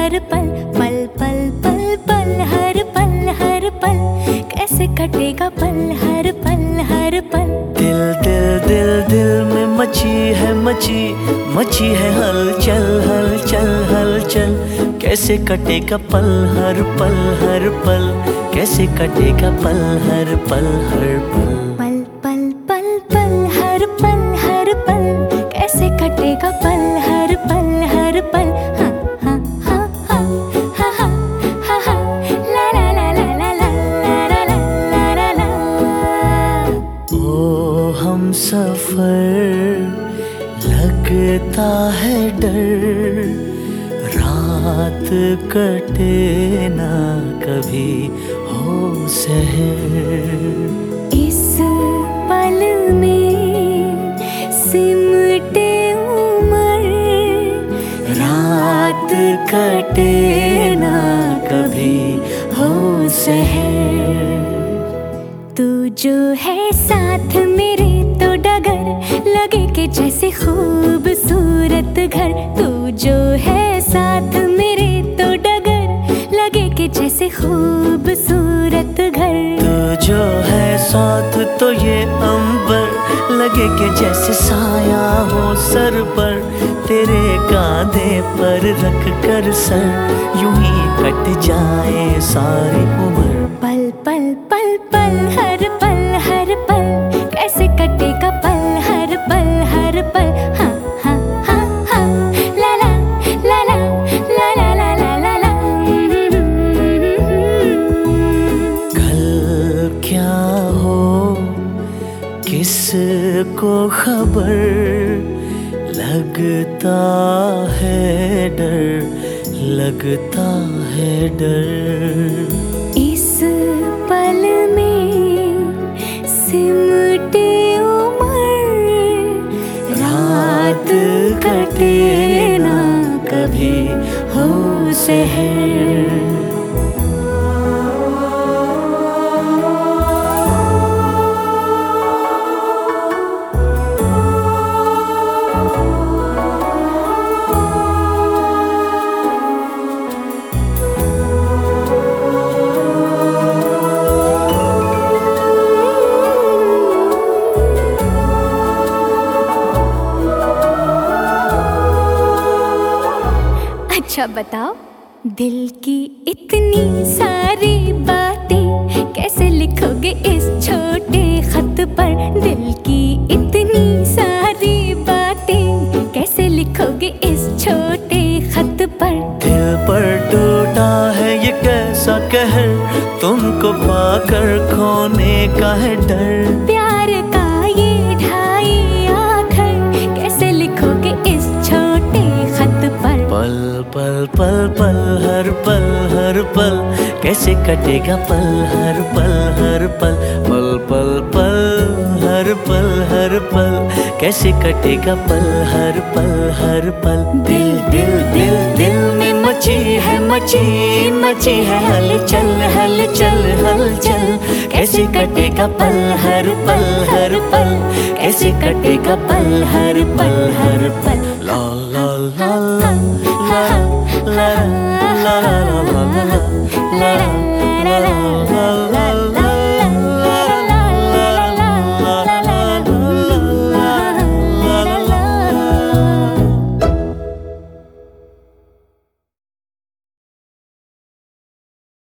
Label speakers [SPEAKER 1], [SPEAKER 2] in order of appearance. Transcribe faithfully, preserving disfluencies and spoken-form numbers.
[SPEAKER 1] हर पल, पल पल पल पल हर पल हर पल, कैसे कटेगा पल हर पल हर पल।
[SPEAKER 2] दिल दिल दिल दिल में मची है मची मची है हलचल हलचल हलचल, कैसे कटेगा पल हर पल हर पल, कैसे कटेगा पल हर पल हर पल।
[SPEAKER 1] पल पल पल पल हर पल हर पल, कैसे कटेगा पल हर पल हर पल। हाँ हाँ हाँ हाँ हाँ हाँ हाँ हाँ ला ला ला ला ला ला ला ला ला ला।
[SPEAKER 2] ओ हम सफर लगता है डर, रात कटे ना कभी हो सहर।
[SPEAKER 1] इस पल में सिमटे उम्र,
[SPEAKER 2] रात कटे ना कभी हो सहर।
[SPEAKER 1] तू जो है साथ मेरे तो डगर लगे कि जैसे खूबसूरत घर। तू जो है साथ मेरे तो डगर लगे कि जैसे खूबसूरत घर।
[SPEAKER 2] तू जो है साथ तो ये अंबर लगे कि जैसे साया हो सर पर। तेरे कांधे पर रख कर सर यूं ही कट जाए सारी उम्र।
[SPEAKER 1] पल पल पल पल हर पल हर पल, कैसे कटेगा पल हर पल हर पल। हाँ हाँ हाँ हाँ ला ला ला ला ला ला ला ला ला ला।
[SPEAKER 2] कल क्या हो किसको खबर, लगता है डर लगता है डर।
[SPEAKER 1] इस पल में सिमटे उम्र,
[SPEAKER 2] रात कटे ना कभी हो सहर।
[SPEAKER 1] अच्छा बताओ, दिल की इतनी सारी बातें कैसे लिखोगे इस छोटे खत पर। दिल की इतनी सारी बातें कैसे लिखोगे इस छोटे खत पर।
[SPEAKER 2] दिल पर टूटा है ये कैसा कहर, तुमको पाकर खोने का है डर।
[SPEAKER 1] प्यार का ये ढाई आखर कैसे लिखोगे इस छोटे खत पर।
[SPEAKER 2] पल पल पल पल हर पल हर पल, कैसे कटेगा पल हर पल हर पल। पल पल पल हर पल हर पल, कैसे कटेगा पल हर पल हर पल। दिल दिल दिल दिल में मची है मची मची है हलचल हलचल हलचल, कैसे कटेगा पल हर पल हर पल, कैसे कटेगा पल हर पल हर पल। ला ला ला ला ला ला ला ला ला ला ला ला ला।